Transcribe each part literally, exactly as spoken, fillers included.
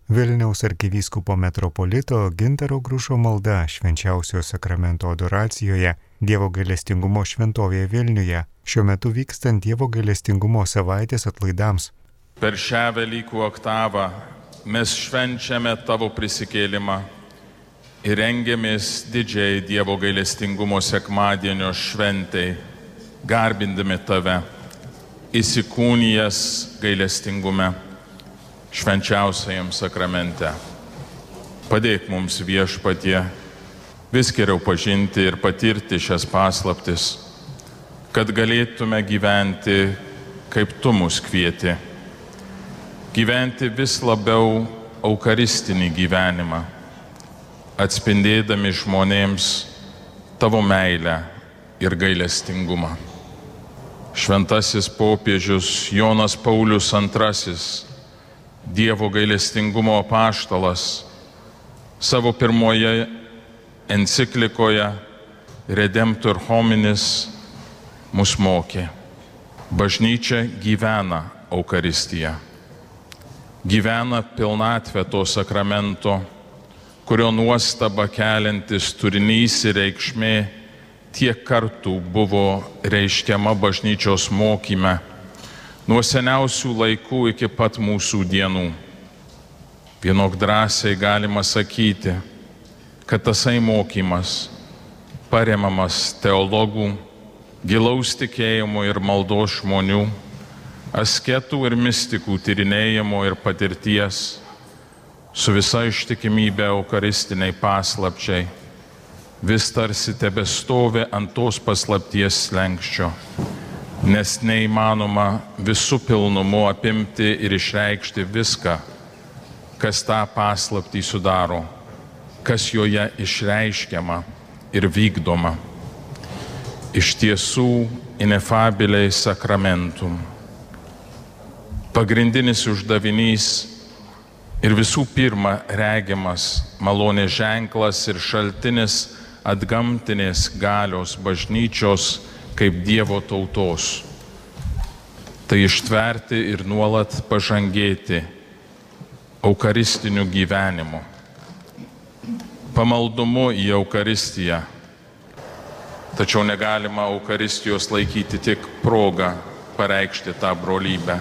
Vilniaus arkivyskupo metropolito Gintaro Grušo malda švenčiausio sakramento adoracijoje Dievo gailestingumo šventovėje Vilniuje, šiuo metu vykstant Dievo gailestingumo savaitės atlaidams. Per šią Velykų oktavą mes švenčiame tavo prisikėlimą ir rengiamės didžiai Dievo gailestingumo sekmadienio šventai, garbindami tave, įsikūnijęs gailestingume švenčiausiajam sakramente. Padėk mums, Viešpatie, vis geriau pažinti ir patirti šias paslaptis, kad galėtume gyventi, kaip tu mus kvieti, gyventi vis labiau eucharistinį gyvenimą, atspindėdami žmonėms tavo meilę ir gailestingumą. Šventasis popiežius Jonas Paulius antrasis, Dievo gailestingumo apaštalas, savo pirmoje enciklikoje Redemptor hominis mus mokė. Bažnyčia gyvena Eucharistiją, gyvena pilnatvę to sakramento, kurio nuostaba keliantis turinys ir reikšmė tiek kartų buvo reiškiama bažnyčios mokyme, nuo seniausių laikų iki pat mūsų dienų. Vienok drąsiai galima sakyti, kad tasai mokymas, paremamas teologų, gilaus tikėjimo ir maldos žmonių, asketų ir mistikų tyrinėjimo ir patirties, su visa ištikimybė eucharistiniai paslapčiai, vis tarsi tebestovi ant tos paslapties slenksčio, nes neįmanoma visų pilnumu apimti ir išreikšti viską, kas tą paslaptį sudaro, kas joje išreiškiama ir vykdoma. Iš tiesų, ineffabiliai sacramentum. Pagrindinis uždavinys ir visų pirma regiamas malonės ženklas ir šaltinis atgamtinės galios bažnyčios kaip Dievo tautos. Tai ištverti ir nuolat pažangėti eucharistiniu gyvenimu, pamaldumu į Eucharistiją. Tačiau negalima Eucharistijos laikyti tik progą pareikšti tą brolybę.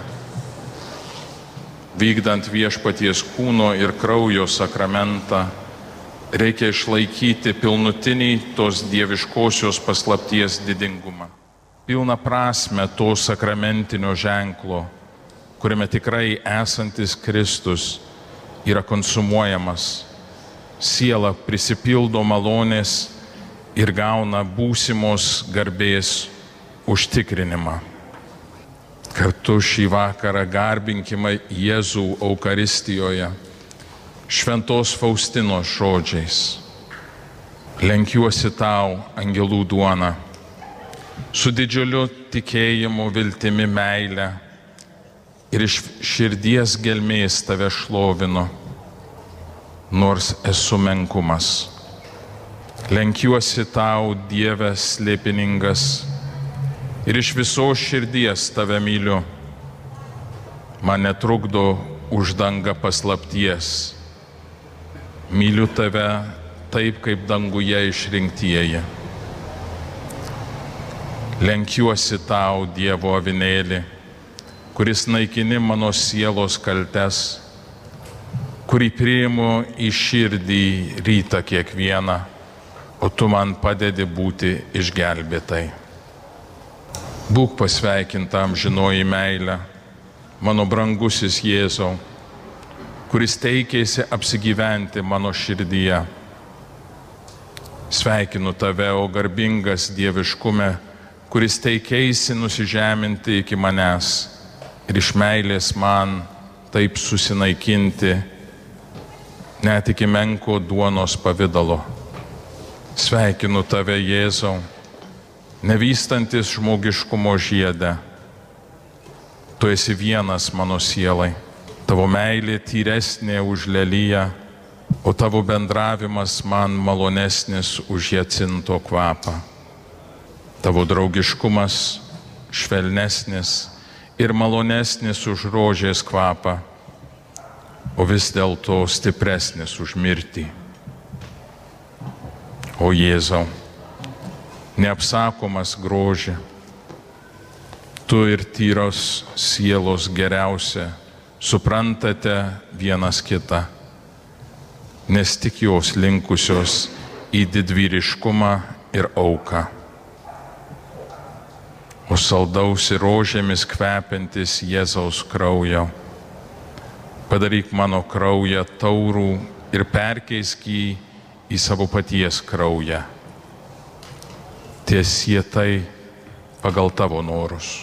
Vykdant Viešpaties kūno ir kraujo sakramentą, reikia išlaikyti pilnutinį tos dieviškosios paslapties didingumą, pilną prasme to sakramentinio ženklo, kuriame tikrai esantis Kristus yra konsumuojamas, siela prisipildo malonės ir gauna būsimos garbės užtikrinimą. Kartu šį vakarą garbinkime Jėzų Eucharistijoje šventos Faustinos žodžiais. Lenkiuosi tau, angelų duona, su didžiuliu tikėjimu, viltimi, meile ir iš širdies gelmės tave šlovinu, nors esu menkumas. Lenkiuosi tau, Dieve slėpiningas, ir iš visos širdies tave myliu. Man netrukdo uždanga paslapties. Myliu tave taip, kaip danguje išrinktieji. Lenkiuosi tau, Dievo avinėli, kuris naikini mano sielos kaltes, kurį priimu į širdį rytą kiekvieną, o tu man padedi būti išgelbėtai. Būk pasveikinta amžinoji meilė, mano brangusis Jėzau, kuris teikėsi apsigyventi mano širdyje. Sveikinu tave, o garbingas dieviškume, kuris teikėsi nusižeminti iki manęs ir iš meilės man taip susinaikinti, net iki menko duonos pavidalo. Sveikinu tave, Jėzau, nevystantis žmogiškumo žiede. Tu esi vienas mano sielai. Tavo meilė tyresnė už leliją, o tavo bendravimas man malonesnis už jacinto kvapą. Tavo draugiškumas švelnesnis ir malonesnis už rožės kvapą. o vis dėlto stipresnis už mirtį. O Jėzau, neapsakomas groži, tu ir tyros sielos geriausia suprantate vienas kitą, nes tik jos linkusios į didvyriškumą ir auką. O saldausi rožėmis kvepiantis Jėzaus kraujo, padaryk mano kraują taurų ir perkeisk jį į savo paties kraują. Tiesie tai pagal tavo norus.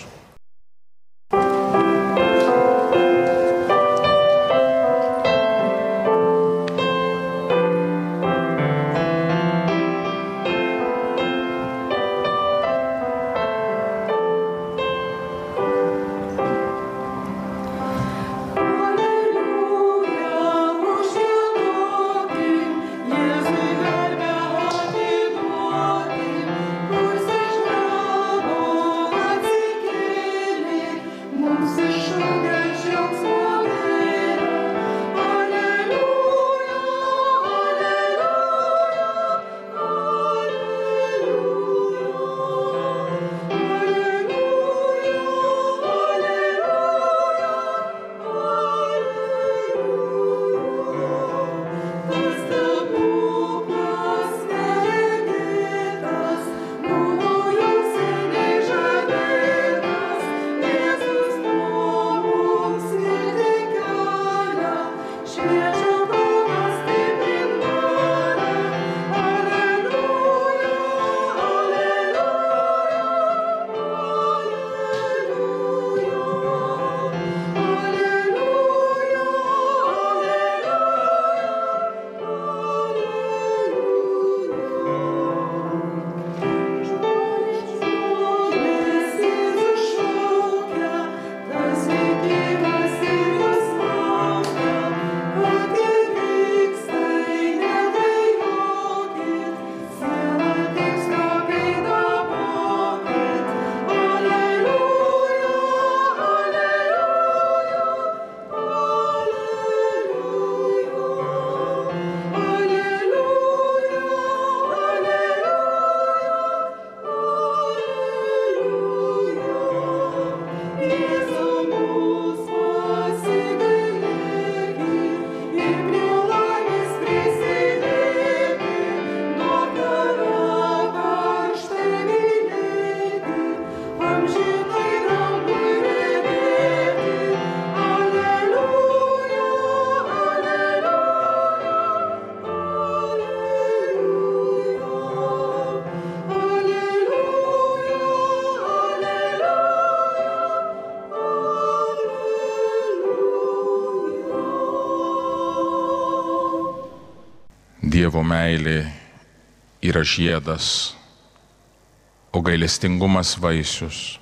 Dievo meilė yra žiedas, o gailestingumas vaisius.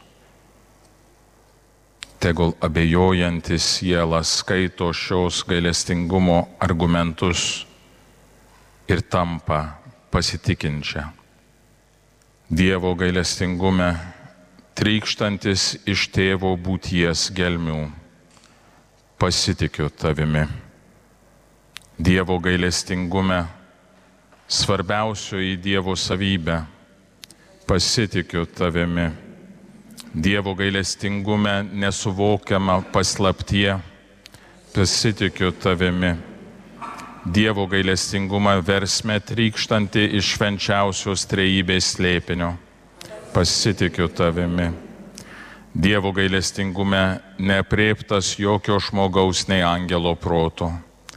Tegul abejojantis siela skaito šios gailestingumo argumentus ir tampa pasitikinčia. Dievo gailestingume, trykštantis iš tėvo būties gelmių, pasitikiu tavimi. Dievo gailestingume, svarbiausioji Dievo savybė, pasitikiu tavimi. Dievo gailestingume nesuvokiama paslaptie, pasitikiu tavimi. Dievo gailestingumą versme trykštanti iš švenčiausios trejybės slėpinio, pasitikiu tavimi. Dievo gailestingume neaprėptas jokio žmogaus nei angelo proto.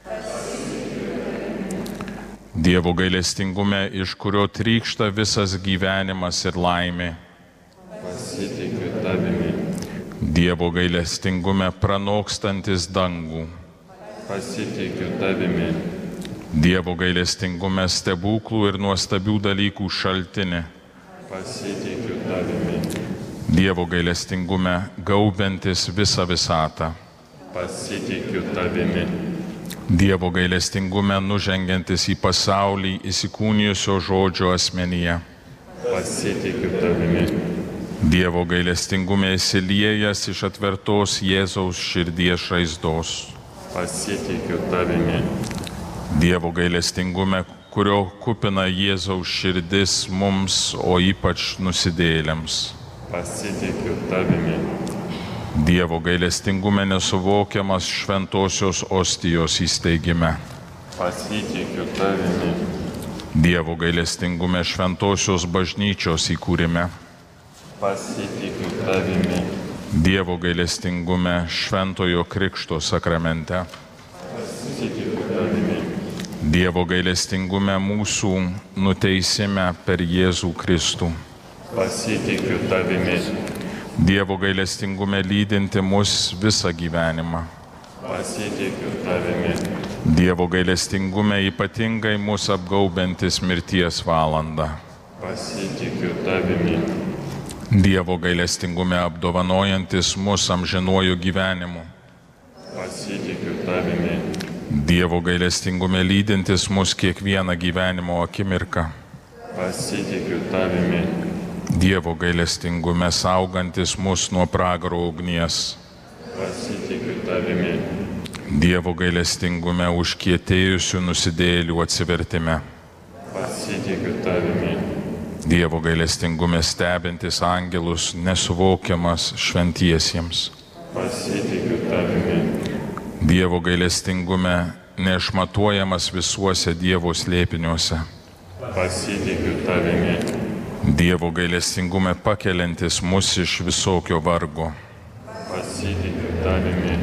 Dievo gailestingume, iš kurio trykšta visas gyvenimas ir laimė, pasitikiu tavimi. Dievo gailestingume pranokstantis dangų, pasitikiu tavimi. Dievo gailestingume stebuklų ir nuostabių dalykų šaltinį, pasitikiu tavimi. Dievo gailestingume gaubiantis visą visatą, pasitikiu tavimi. Dievo gailestingume nužengiantis į pasaulį įsikūnijusio žodžio asmenyje, pasitikiu tavimi. Dievo gailestingume įsiliejęs iš atvertos Jėzaus širdies žaizdos, pasitikiu tavimi. Dievo gailestingume, kurio kupina Jėzaus širdis mums, o ypač nusidėjėliams. Pasitikiu tavimi. Dievo gailestingume nesuvokiamas šventosios ostijos įsteigime. Pasitikiu tavimi. Dievo gailestingume šventosios bažnyčios įkūrime. Pasitikiu tavimi. Dievo gailestingume šventojo krikšto sakramente. Pasitikiu tavimi. Dievo gailestingume mūsų nuteisime per Jėzų Kristų. Pasitikiu tavimi. Dievo gailestingume lydinti mus visą gyvenimą. Pasitikiu tavimi. Dievo gailestingume ypatingai mus apgaubiantis mirties valandą. Pasitikiu tavimi. Dievo gailestingume apdovanojantis mus amžinuoju gyvenimu. Pasitikiu tavimi. Dievo gailestingume lydintis mus kiekvieną gyvenimo akimirką. Pasitikiu tavimi. Dievo gailestingume saugantis mus nuo pragaro ugnies. Pasitikiu tavimi. Dievo gailestingume užkietėjusių nusidėjėlių atsivertime. Pasitikiu tavimi. Dievo gailestingume stebintis angelus nesuvokiamas šventiesiems. Pasitikiu tavimi. Dievo gailestingume neišmatuojamas visuose Dievo slėpiniuose. Pasitikiu tavimi. Dievo gailestingume pakeliantis mus iš visokio vargo. Pasitikiu tavimi.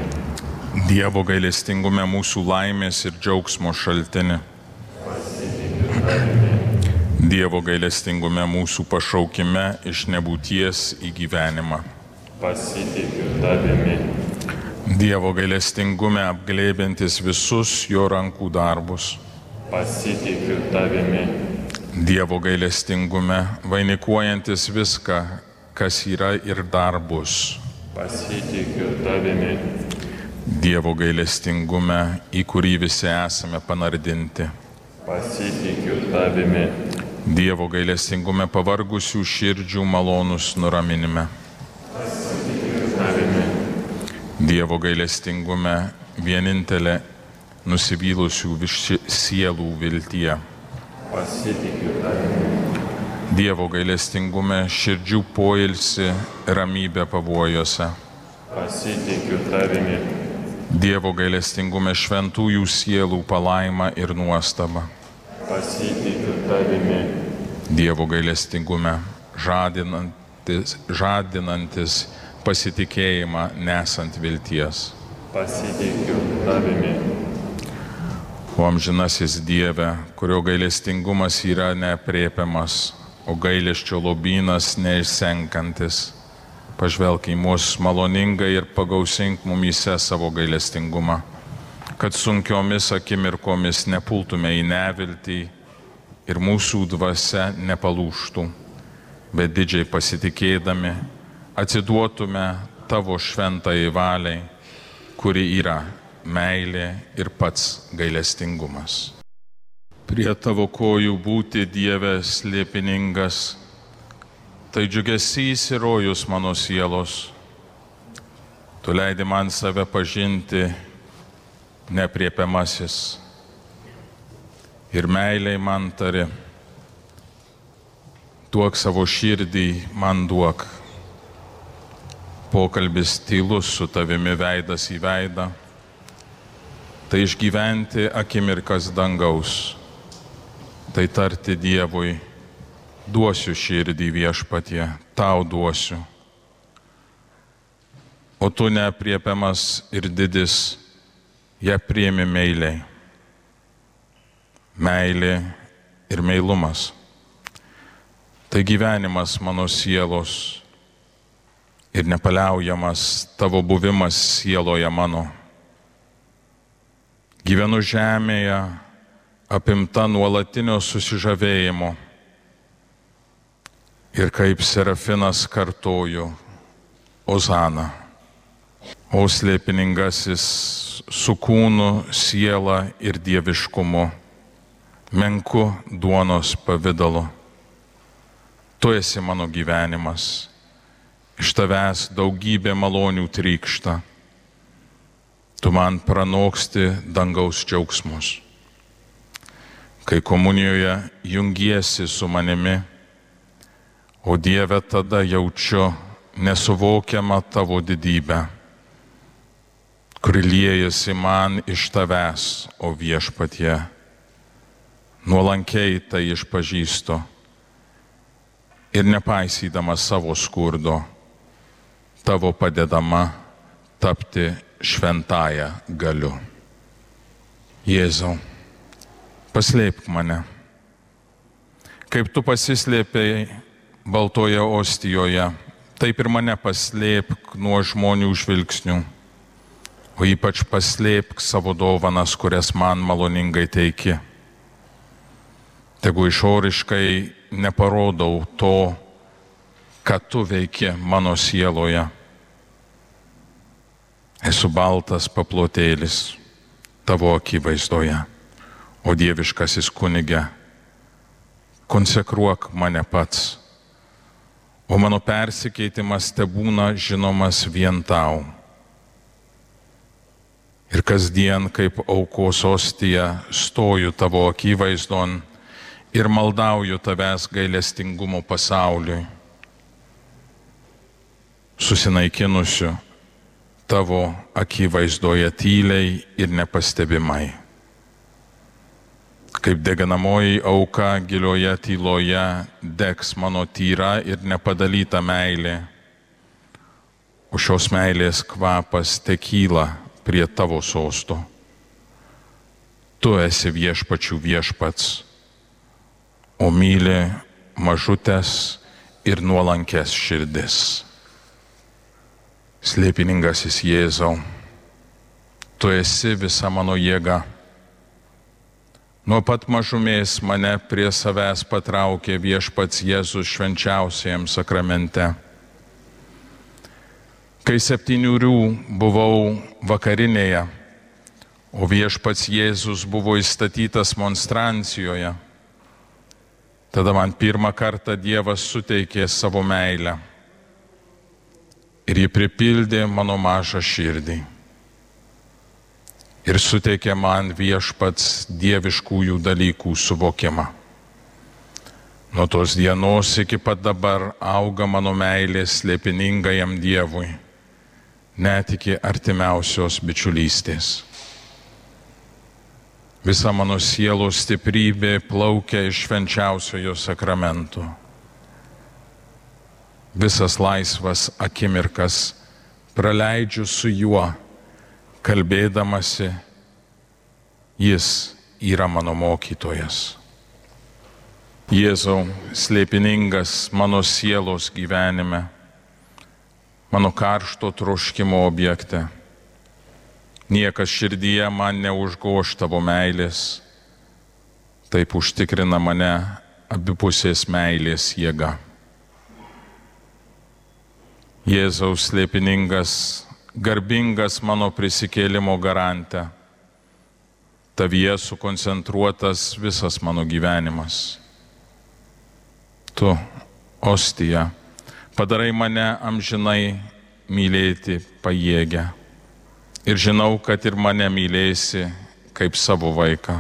Dievo gailestingume mūsų laimės ir džiaugsmo šaltini. Pasitikiu tavimi. Dievo gailestingume mūsų pašaukime iš nebūties į gyvenimą. Pasitikiu tavimi. Dievo gailestingume apglėbintis visus jo rankų darbus. Pasitikiu tavimi. Dievo gailestingume vainikuojantis viską, kas yra ir dar bus. Pasitikiu tavimi. Dievo gailestingume, į kurį visi esame panardinti. Pasitikiu tavimi. Dievo gailestingume pavargusių širdžių malonus nuraminime. Pasitikiu tavimi. Dievo gailestingume vienintelė nusivylusių sielų viltyje. Pasitikiu tavimi. Dievo gailestingume širdžių poilsi ramybę pavojuose. Pasitikiu tavimi. Dievo gailestingume šventųjų sielų palaima ir nuostaba. Pasitikiu tavimi. Dievo gailestingume žadinantis, žadinantis pasitikėjimą nesant vilties. Pasitikiu tavimi. O amžinasis Dieve, kurio gailestingumas yra neaprėpiamas, o gailesčio lobynas neišsenkantis, pažvelk į mus maloningai ir pagausink mumyse savo gailestingumą, kad sunkiomis akimirkomis nepultume į neviltį ir mūsų dvasia nepalūžtų, bet didžiai pasitikėdami atsiduotume tavo šventai valiai, kuri yra meilė ir pats gailestingumas. Prie tavo kojų būti, Dieve, slėpiningas, tai džiugesys ir rojus mano sielos. Tu leidi man save pažinti, neaprėpiamasis. Ir meiliai man tari, duok savo širdį, man duok. Pokalbis tylus su tavimi veidas į veidą, tai išgyventi akimirkas dangaus, tai tarti Dievui, duosiu širdį viešpatie, tau duosiu. O tu neaprėpiamas ir didis, ją priimi meiliai. Meilė ir meilumas. Tai gyvenimas mano sielos ir nepaliaujamas tavo buvimas sieloje mano. Gyvenu žemėje, apimta nuolatinio susižavėjimo. Ir kaip serafinas kartoju, Ozana. O slėpiningasis su kūnu, siela ir dieviškumu, menku duonos pavidalu. Tu esi mano gyvenimas, iš tavęs daugybė malonių trykšta. Tu man pranoksti dangaus džiaugsmus. Kai komunijoje jungiesi su manimi, o Dieve tada jaučiu nesuvokiamą tavo didybę, kuri liejasi man iš tavęs, o Viešpatie. Nuolankiai tai išpažįstu ir nepaisydama savo skurdo, tavo padedama tapti šventąją galiu. Jėzau, paslėpk mane, kaip tu pasislėpei baltoje ostijoje, taip ir mane paslėpk nuo žmonių žvilgsnių, o ypač paslėpk savo dovanas, kurias man maloningai teiki. Tegu išoriškai neparodau to, ką tu veiki mano sieloje. Esu baltas paplotėlis tavo akivaizdoje, o dieviškasis kunige, konsekruok mane pats, o mano persikeitimas tebūna žinomas vien tau. Ir kasdien kaip aukos ostija stoju tavo akivaizdon ir maldauju tavęs gailestingumo pasauliui, susinaikinusiu tavo akivaizdoje tyliai ir nepastebimai. Kaip deganamoji auka gilioje tyloje degs mano tyra ir nepadalyta meilė, o šios meilės kvapas tekyla prie tavo sosto. Tu esi viešpačių viešpats, o myli mažutės ir nuolankės širdis. Slėpiningasis Jėzau, tu esi visa mano jėga. Nuo pat mažumės mane prie savęs patraukė Viešpats Jėzus švenčiausiajam sakramente. Kai septyniurių buvau vakarinėje, o Viešpats Jėzus buvo įstatytas monstrancijoje, tada man pirmą kartą Dievas suteikė savo meilę ir ji pripildė mano mažą širdį ir suteikė man Viešpats dieviškųjų dalykų suvokimą. Nuo tos dienos iki pat dabar auga mano meilė slėpiningajam Dievui, net iki artimiausios bičiulystės. Visa mano sielos stiprybė plaukia iš švenčiausiojo sakramento. Visas laisvas akimirkas praleidžiu su juo, kalbėdamasi, jis yra mano mokytojas. Jėzau, slėpiningas mano sielos gyvenime, mano karšto troškimo objekte. Niekas širdyje man neužgoš tavo meilės, taip užtikrina mane abipusės meilės jėga. Jėzaus slėpiningas, garbingas mano prisikėlimo garante, tavyje sukoncentruotas visas mano gyvenimas. Tu, ostija, padarai mane amžinai mylėti pajėgę. Ir žinau, kad ir mane mylėsi kaip savo vaiką.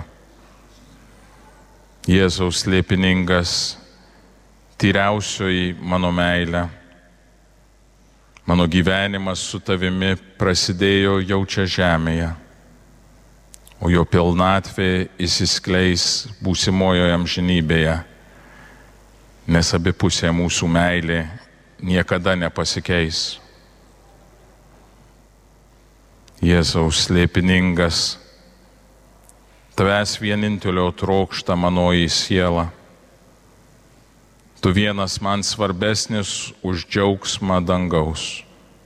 Jėzaus slėpiningas, tyriausioji mano meilė. Mano gyvenimas su tavimi prasidėjo jau čia žemėje, o jo pilnatvė įsiskleis būsimojoje amžinybėje, nes abipusė mūsų meilė niekada nepasikeis. Jėzaus slėpiningas, tavęs vienintelio trokšta manoji siela. Tu vienas man svarbesnis už džiaugsmą dangaus.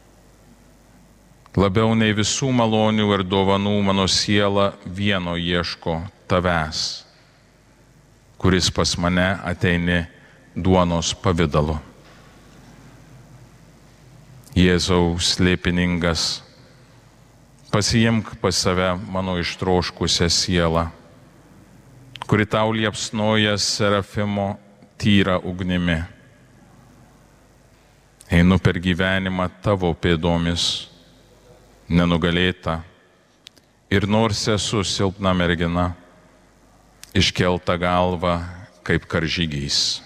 Labiau nei visų malonių ir dovanų mano siela vieno ieško tavęs, kuris pas mane ateini duonos pavidalu. Jėzaus slėpiningas, pasiimk pas save mano ištroškusią sielą, kuri tau liepsnoja serafimo tyra ugnimi. Einu per gyvenimą tavo pėdomis, nenugalėta, Ir nors esu silpna mergina, iškelta galva kaip karžygys.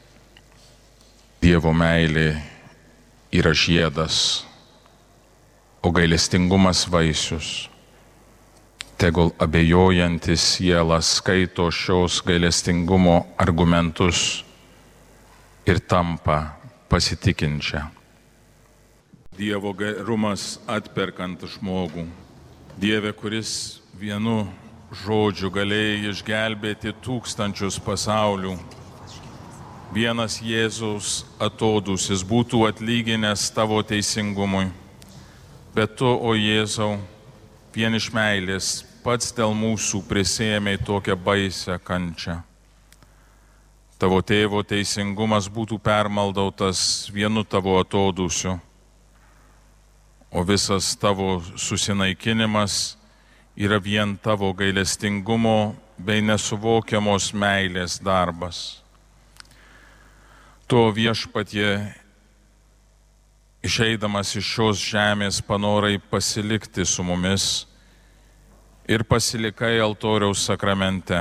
Dievo meilė yra žiedas, o gailestingumas vaisius. Tegul abejojantis siela skaito šios gailestingumo argumentus ir tampa pasitikinčia. Dievo gerumas atperkant žmogų. Dieve, kuris vienu žodžiu galėjai išgelbėti tūkstančius pasaulių. Vienas Jėzaus atodūsis būtų atlyginęs tavo teisingumui. Bet tu, o Jėzau, vien iš meilės pats dėl mūsų prisėmei tokią baisią kančią. Tavo tėvo teisingumas būtų permaldautas vienu tavo atodūsiu, o visas tavo susinaikinimas yra vien tavo gailestingumo bei nesuvokiamos meilės darbas. Tu, Viešpatie, išeidamas iš šios žemės panorai pasilikti su mumis ir pasilikai altoriaus sakramente.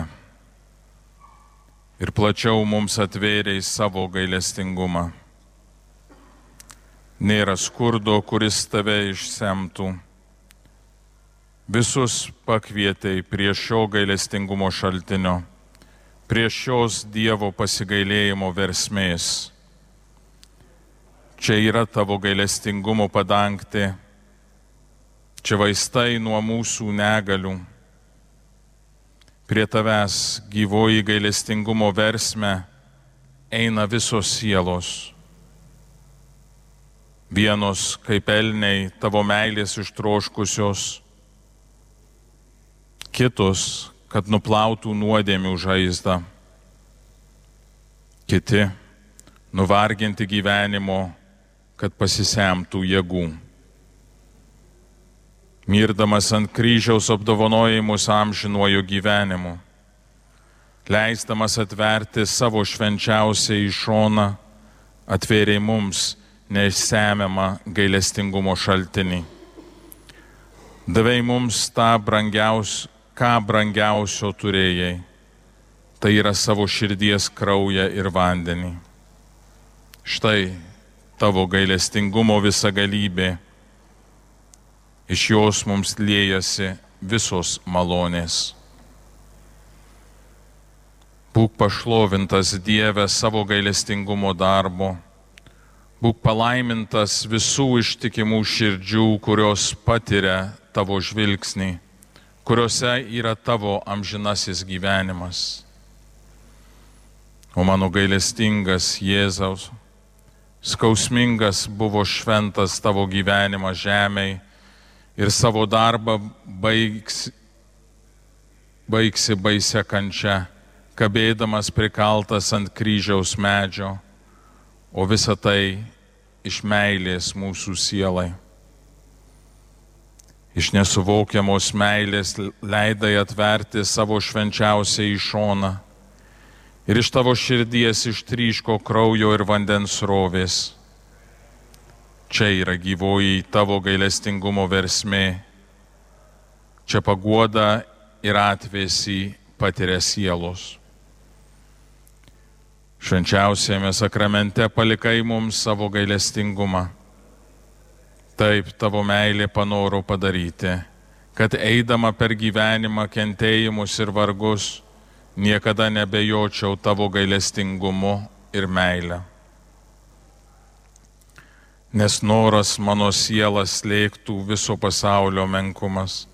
Ir plačiau mums atvėrei savo gailestingumą. Nėra skurdo, kuris tave išsemtų. Visus pakvietei prie šio gailestingumo šaltinio, prie šios Dievo pasigailėjimo versmės. Čia yra tavo gailestingumo padangtė, čia vaistai nuo mūsų negalių. Prie tavęs gyvoji gailestingumo versme eina visos sielos. Vienos kaip elniai tavo meilės ištroškusios, kitos, kad nuplautų nuodėmių žaizdą, kiti nuvarginti gyvenimo, kad pasisemtų jėgų. Mirdamas ant kryžiaus apdovanojimus amžinuoju gyvenimu, leisdamas atverti savo švenčiausią į šoną, atvėrė mums neišsemiamą gailestingumo šaltinį. Davei mums tą brangiaus, ką brangiausio turėjai, tai yra savo širdies kraują ir vandenį. Štai tavo gailestingumo visa galybė, iš jos mums liejasi visos malonės. Būk pašlovintas, Dieve, savo gailestingumo darbo. Būk palaimintas visų ištikimų širdžių, kurios patiria tavo žvilgsnį, kuriuose yra tavo amžinasis gyvenimas. O mano gailestingas Jėzaus, skausmingas buvo šventas tavo gyvenimas žemėj ir savo darbą baigsi, baigsi baisia kančia, kabėdamas prikaltas ant kryžiaus medžio, o visa tai iš meilės mūsų sielai. Iš nesuvokiamos meilės leidai atverti savo švenčiausią į šoną ir iš tavo širdies ištryško kraujo ir vandens srovės. Čia yra gyvoji tavo gailestingumo versmė, čia paguoda ir atvėsį patiria sielos. Švenčiausiame sakramente palikai mums savo gailestingumą. Taip tavo meilė panoro padaryti, kad eidama per gyvenimą kentėjimus ir vargus, niekada nebejočiau tavo gailestingumu ir meilę. Nes noras mano sielą slėgtų viso pasaulio menkumas.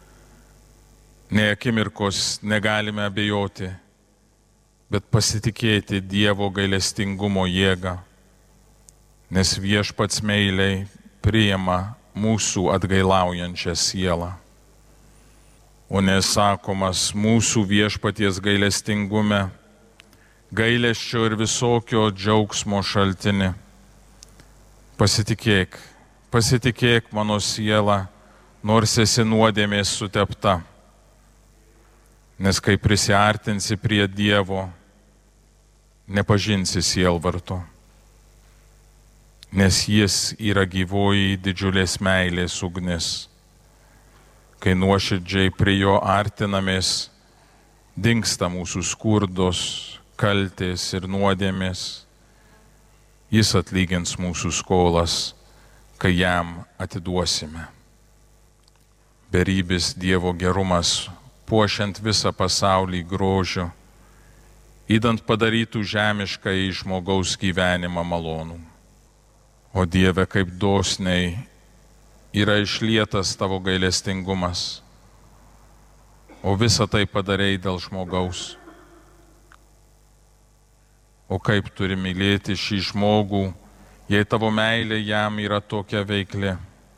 Nė akimirkos negalime abejoti, bet pasitikėti Dievo gailestingumo jėgą, nes Viešpats meiliai priima mūsų atgailaujančią sielą. O nesakomas mūsų Viešpaties gailestingume, gailesčio ir visokio džiaugsmo šaltini. Pasitikėk, pasitikėk mano siela, nors esi nuodėmės sutepta, nes kai prisiartinsi prie Dievo, nepažinsi sielvarto, nes jis yra gyvoji didžiulės meilės ugnis. kai nuoširdžiai prie jo artinamės, dingsta mūsų skurdos, kaltės ir nuodėmės. Jis atlygins mūsų skolas, kai jam atiduosime. Beribis Dievo gerumas, puošiant visą pasaulį grožiu, įdant padarytų žemišką į žmogaus gyvenimą malonų. O Dieve, kaip dosniai yra išlietas tavo gailestingumas, o visą tai padarei dėl žmogaus. O kaip turi mylėti šį žmogų, jei tavo meilė jam yra tokia veikli.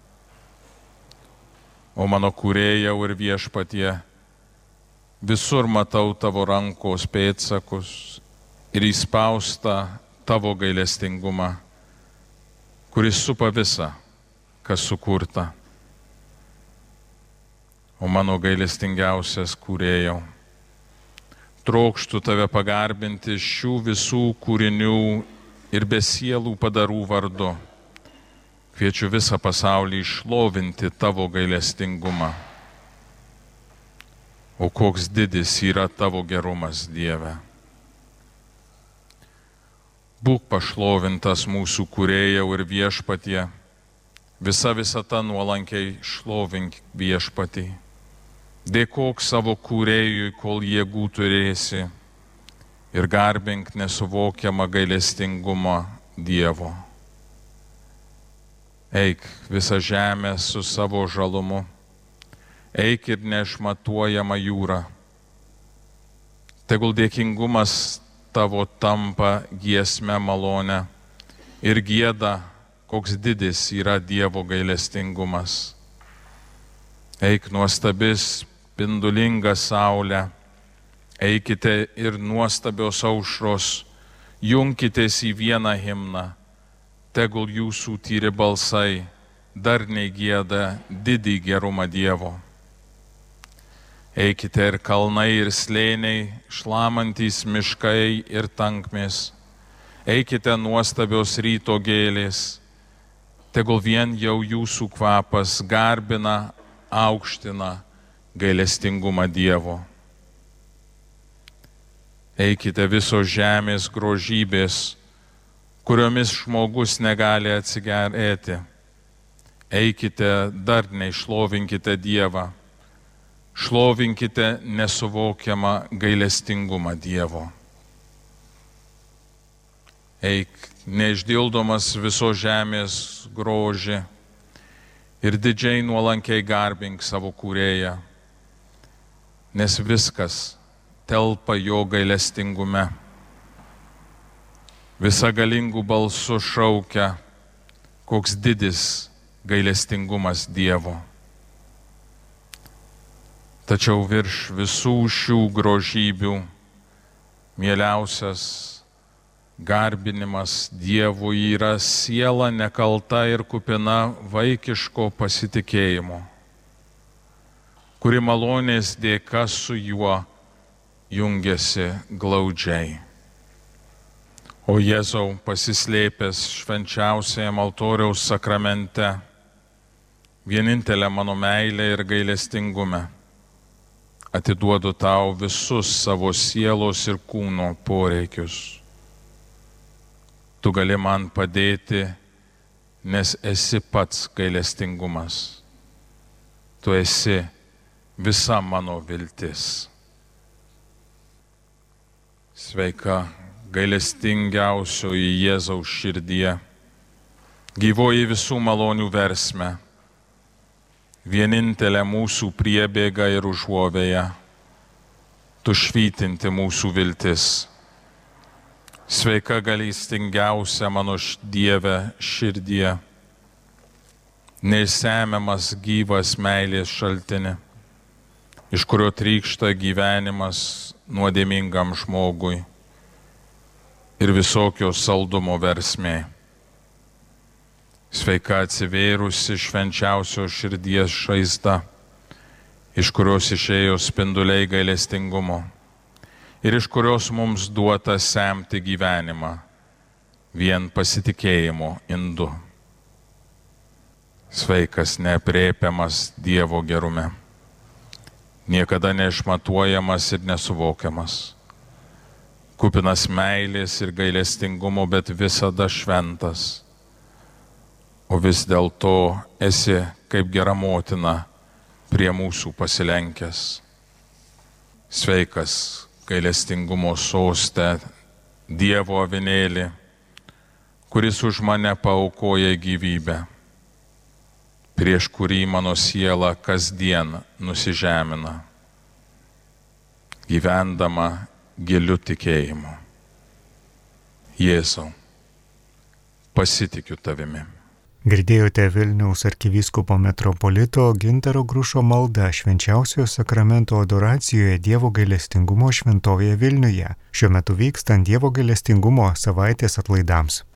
O mano Kūrėjau ir Viešpatie, visur matau tavo rankos pėdsakus ir įspaustą tavo gailestingumą, kuris supa visą, kas sukurta. O mano gailestingiausias Kūrėjau, trokštu tave pagarbinti šių visų kūrinių ir be sielų padarų vardu. Kviečiu visą pasaulį šlovinti tavo gailestingumą. O koks didis yra tavo gerumas, Dieve. Būk pašlovintas mūsų Kūrėjau ir Viešpatie, visa visata nuolankiai šlovink Viešpatį. Dėkok savo Kūrėjui, kol jėgų turėsi, ir garbink nesuvokiamą gailestingumą Dievo. Eik visą žemę su savo žalumu, eik ir neišmatuojama jūra. Tegul dėkingumas tavo tampa giesme malone ir gieda, koks didis yra Dievo gailestingumas. Eik nuostabis, spindulinga saulė, eikite ir nuostabios aušros, junkitės į vieną himną, tegul jūsų tyri balsai darniai gieda didį gerumą Dievo. Eikite ir kalnai ir slėniai, šlamantys miškai ir tankmės, eikite nuostabios ryto gėlės, tegul vien jau jūsų kvapas garbina, aukština gailestingumą Dievo. Eikite visos žemės grožybės, kuriomis žmogus negali atsigerėti. Eikite darniai, šlovinkite Dievą, šlovinkite nesuvokiamą gailestingumą Dievo. Eik, neišdildomas visos žemės grožį ir didžiai nuolankiai garbink savo Kūrėją, nes viskas telpa jo gailestingume. Visa galingų balsų šaukia, koks didis gailestingumas Dievo. Tačiau virš visų šių grožybių mieliausias garbinimas Dievui yra siela nekalta ir kupina vaikiško pasitikėjimo, kuri malonės dėka su juo jungiasi glaudžiai. O Jėzau, pasislėpęs švenčiausiajam altoriaus sakramente, vienintelė mano meilė ir gailestingume, atiduodu tau visus savo sielos ir kūno poreikius. Tu gali man padėti, nes esi pats gailestingumas. Tu esi visa mano viltis. Sveika, gailestingiausioji Jėzaus širdie, gyvoji visų malonių versme, vienintelė mūsų priebėga ir užuovėja, tu švytinti mūsų viltis. Sveika, gailestingiausia mano Dieve širdie, neišsemiamas gyvas meilės šaltini, iš kurio trykšta gyvenimas nuodėmingam žmogui ir visokio saldumo versmė. Sveika, atsivėrusi švenčiausios širdies žaizda, iš kurios išėjo spinduliai gailestingumo ir iš kurios mums duota semti gyvenimą vien pasitikėjimo indu. Sveikas, neaprėpiamas Dievo gerume. niekada neišmatuojamas ir nesuvokiamas, kupinas meilės ir gailestingumo, bet visada šventas. O vis dėlto esi kaip gera motina prie mūsų pasilenkęs. Sveikas gailestingumo soste, Dievo avinėli, kuris už mane paaukoja gyvybę, prieš kurį mano siela kasdien nusižemina, gyvendama giliu tikėjimu. Jėzau, pasitikiu tavimi. Girdėjote Vilniaus arkivyskupo metropolito Gintaro Grušo maldą Švenčiausiojo sakramento adoracijoje Dievo gailestingumo šventovėje Vilniuje, šiuo metu vykstant Dievo gailestingumo savaitės atlaidams.